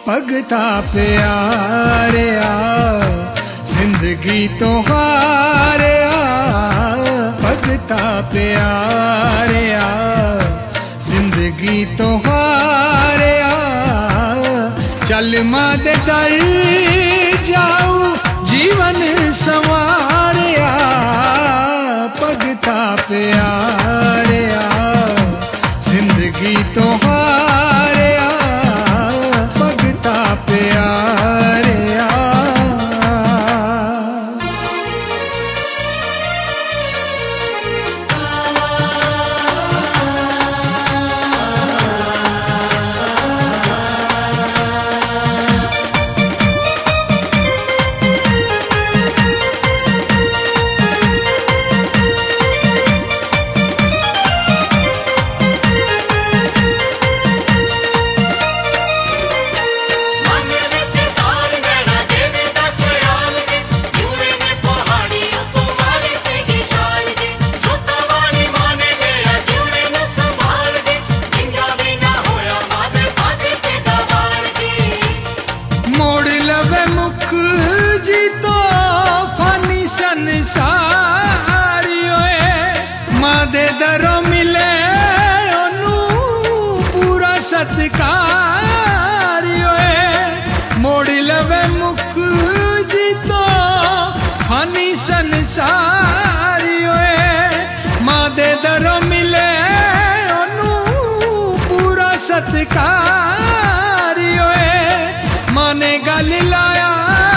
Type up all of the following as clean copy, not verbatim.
भगता प्यारिया जिंदगी तो हारिया भगता प्यारिया जिंदगी तो हारिया चल मां दे दर जाऊं जीवन संवारिया भगता प्यारिया जिंदगी तो हारिया भगता प्यारिया। संसारियो मां दे दरों मिले ओनू पूरा सत्कारियो मोड़ लवे मुख जी तो फानी संसारियो मां दे दरों मिले ओनू पूरा सत्कारियो मां ने गल लाया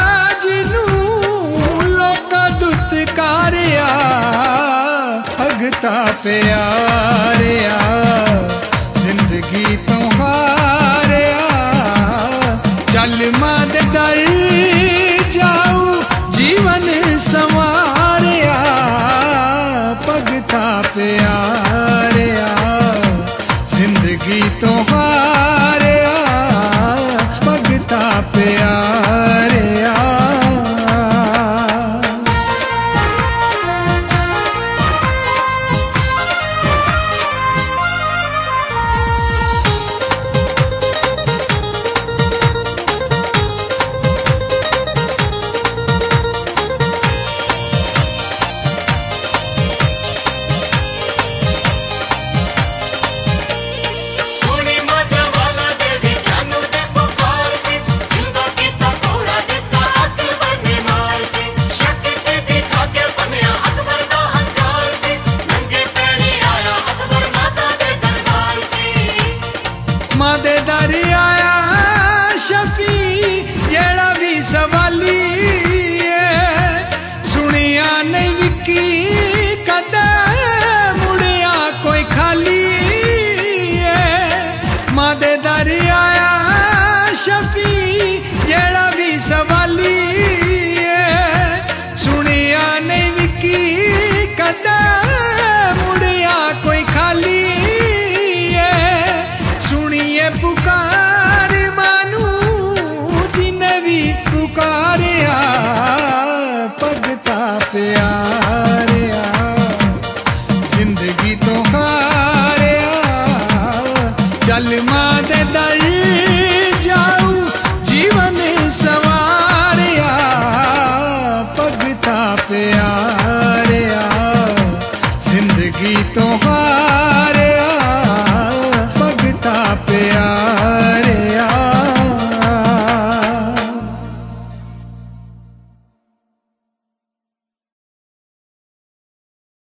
भगता प्यारिया जिंदगी तो हारिया चल मां दे दर जाऊं जीवन संवारिया भगता प्यारिया जिंदगी तो हारिया भगता प्यारिया। मां दे दर आया शफी जेड़ा भी सवाली सुनिया नहीं विकी कदे मुड़िया कोई खाली मां दे दर आया शफी जेड़ा भी सवाली सुनिया नहीं विकी कदे मुड़िया कोई खाली पुकार मानू जिन्हें भी पुकारिया भगता प्यारिया जिंदगी तो हारिया चल मां दे दर जाऊं जीवन संवारिया भगता प्यारिया जिंदगी तो हारिया